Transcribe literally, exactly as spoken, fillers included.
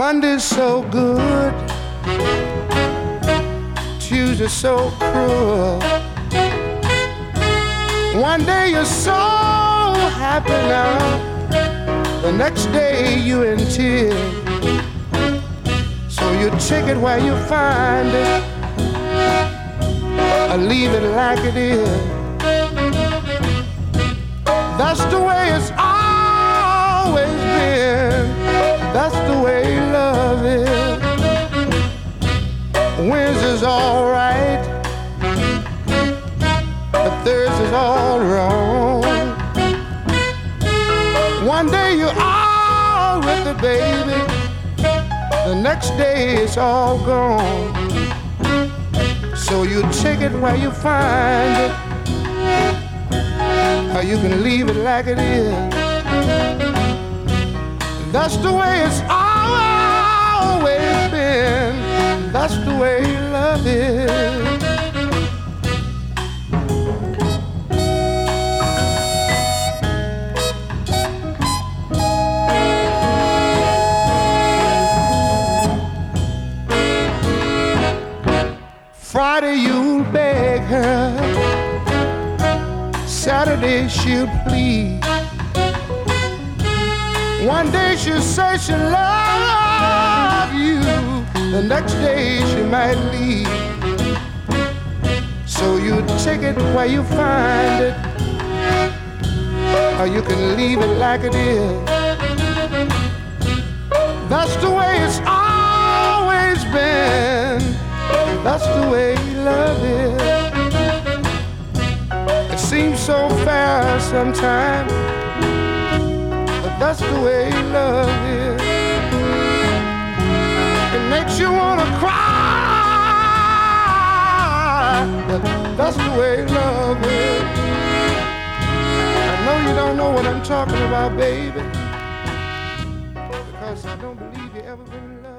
Monday's so good, Tuesday's so cruel. One day you're so happy now, the next day you're in tears. So you take it while you find it, or leave it like it is. That's the way it's always been. That's the way love is. Wednesday's all right, but Thursday's all wrong. One day you're all with it, baby, the next day it's all gone. So you take it while you find it, or you can leave it like it is. That's the way it's always been. That's the way love is. Friday you'll beg her, Saturday she'll plead. One day she'll say she loves you, the next day she might leave. So you take it while you find it, or you can leave it like it is. That's the way it's always been. That's the way love is. It seems so fair sometimes, but that's the way love is. It makes you wanna cry, but that's the way love is. I know you don't know what I'm talking about, baby, because I don't believe you ever been in love.